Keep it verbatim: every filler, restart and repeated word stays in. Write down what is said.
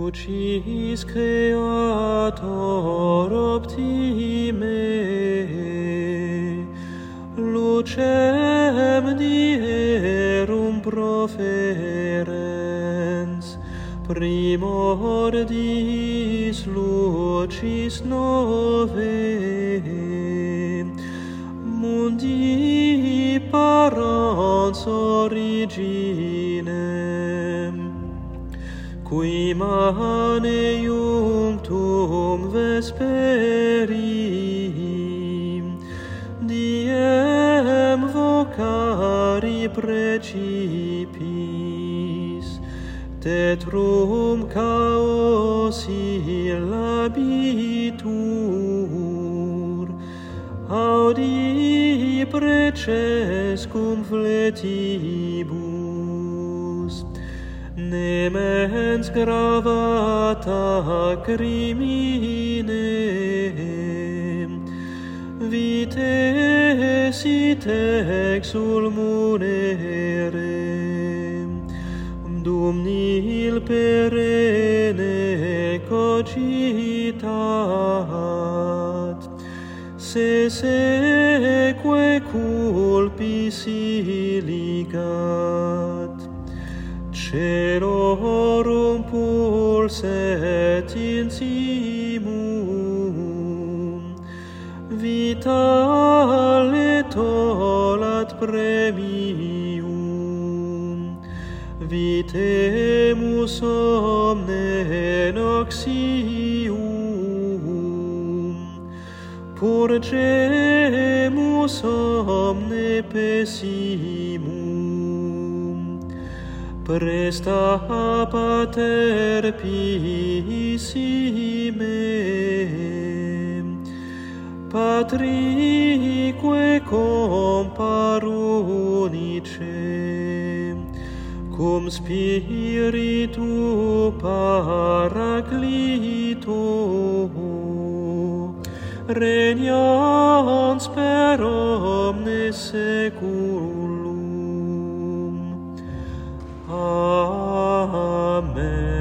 Lucis Creator optime, lucem dierum proferens, primordiis lucis novae, mundi parens originem, qui mane iunctum vesperi, diem vocari precipis, tetrum chaos illabitur, audi precescum fletibus, nemens gravata crimine, vite sit exul munere, dum nihil perenne cogitat, se seque culpis iligat, celorum pulset insimum, vitale tolat premium, vitemus omne noxium, purgemus omne pessimum, presta pater pissime, patrique comparunice, cum spiritu paraclito, regnans per omnes saeculum. Amen.